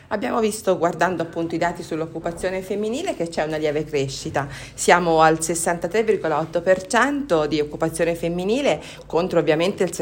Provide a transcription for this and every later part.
Abbiamo visto, guardando appunto i dati sull'occupazione femminile, che c'è una lieve crescita. Siamo al 63,8% di occupazione femminile contro ovviamente il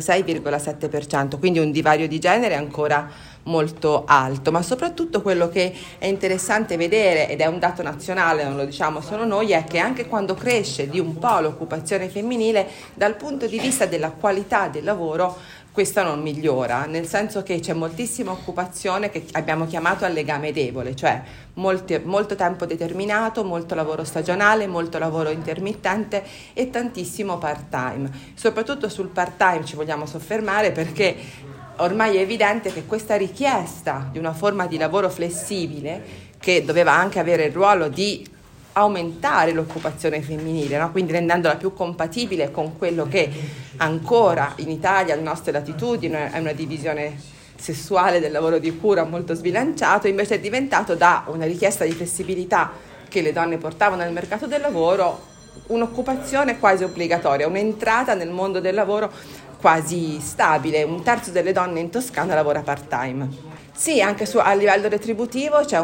76,7%, quindi un divario di genere ancora molto alto, ma soprattutto quello che è interessante vedere, ed è un dato nazionale, non lo diciamo solo noi, è che anche quando cresce di un po' l'occupazione femminile, dal punto di vista della qualità del lavoro questa non migliora, nel senso che c'è moltissima occupazione che abbiamo chiamato a legame debole, cioè molto tempo determinato, molto lavoro stagionale, molto lavoro intermittente e tantissimo part-time. Soprattutto sul part-time ci vogliamo soffermare perché ormai è evidente che questa richiesta di una forma di lavoro flessibile, che doveva anche avere il ruolo di aumentare l'occupazione femminile, no? Quindi rendendola più compatibile con quello che ancora in Italia, alle nostre latitudini, è una divisione sessuale del lavoro di cura molto sbilanciato, invece è diventato da una richiesta di flessibilità che le donne portavano nel mercato del lavoro un'occupazione quasi obbligatoria, un'entrata nel mondo del lavoro quasi stabile. Un terzo delle donne in Toscana lavora part-time. Sì, anche a livello retributivo c'è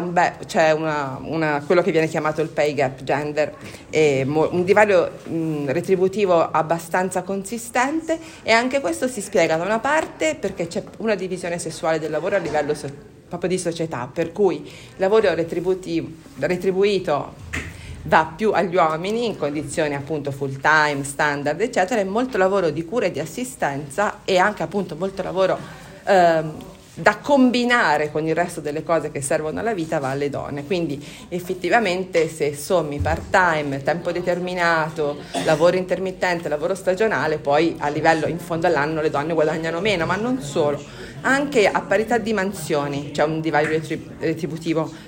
quello che viene chiamato il pay gap gender, un divario retributivo abbastanza consistente, e anche questo si spiega da una parte perché c'è una divisione sessuale del lavoro a livello proprio di società, per cui il lavoro retribuito va più agli uomini in condizioni appunto full time, standard eccetera, e molto lavoro di cura e di assistenza e anche appunto molto lavoro da combinare con il resto delle cose che servono alla vita va alle donne. Quindi effettivamente se sommi part-time, tempo determinato, lavoro intermittente, lavoro stagionale, poi a livello in fondo all'anno le donne guadagnano meno, ma non solo. Anche a parità di mansioni c'è un divario retributivo